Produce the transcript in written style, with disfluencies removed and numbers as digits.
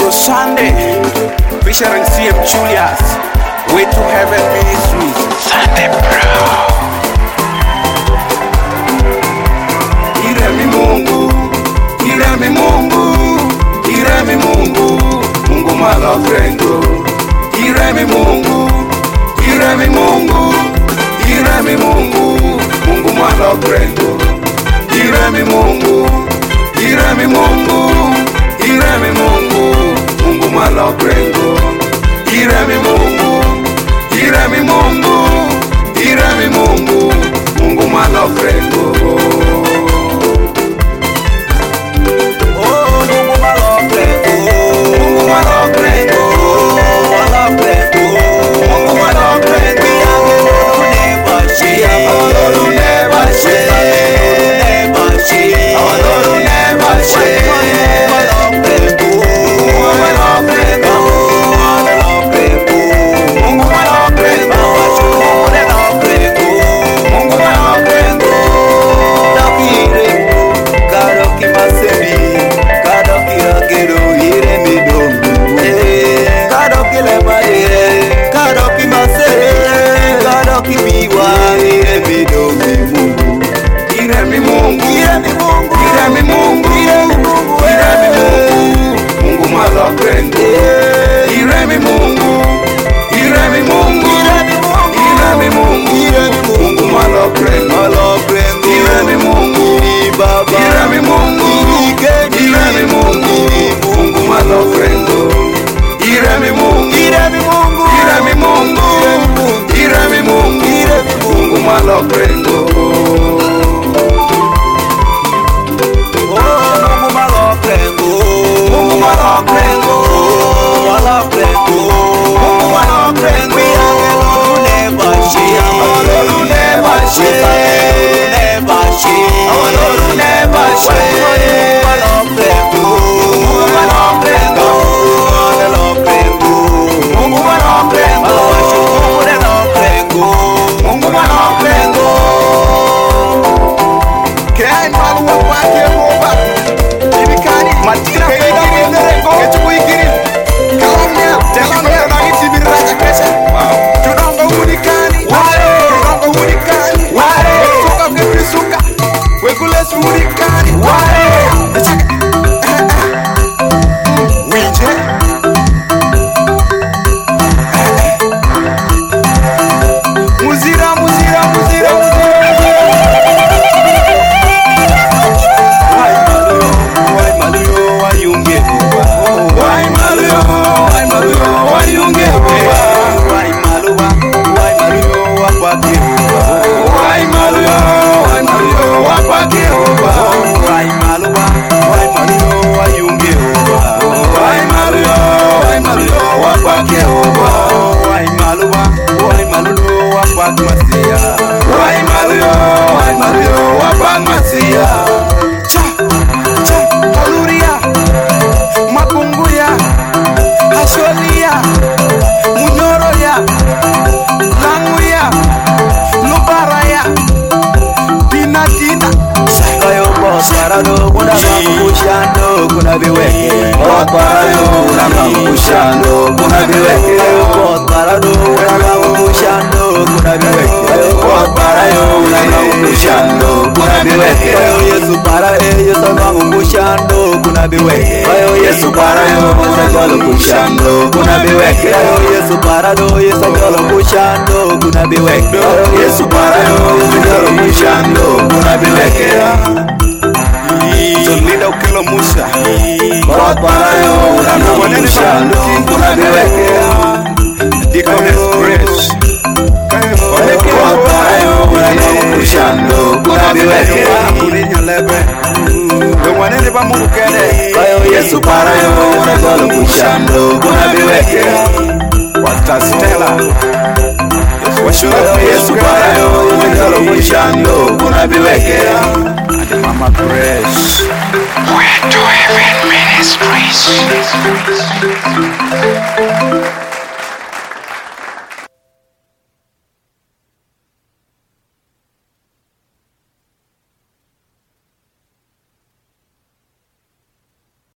Pastor Sunday, featuring CM Julius, Way to Heaven Ministries. Sunday bro. Iremi Mungu, Iremi Mungu, Iremi Mungu, Mungu malogrendo. Iremi Mungu, Iremi Mungu, Iremi Mungu, Mungu malogrendo. Iremi Mungu, Iremi Mungu, Iremi Mungu, Mungu malogrendo. Iremi Mungu, Iremi Mungu, Iremi Mungu, Mungu malogrendo. Yesu para yo, sagalo pushando, kuna biweke. Yesu para do, sagalo pushando, kuna biweke. Yesu para yo, sagalo pushando, kuna biweke. Solida ukilo Musa, God para yo, sagalo pushando, kuna biweke. Deaconess Grace, God para yo, sagalo pushando, kuna biweke. Kurinya lebe. Wanene ba Mungu kene. Yesu para yo, sagalo pushando, kuna biweke. Wata Stella, Yesu para yo, sagalo pushando, kuna biweke. Mama Grace, Way to Heaven Ministries.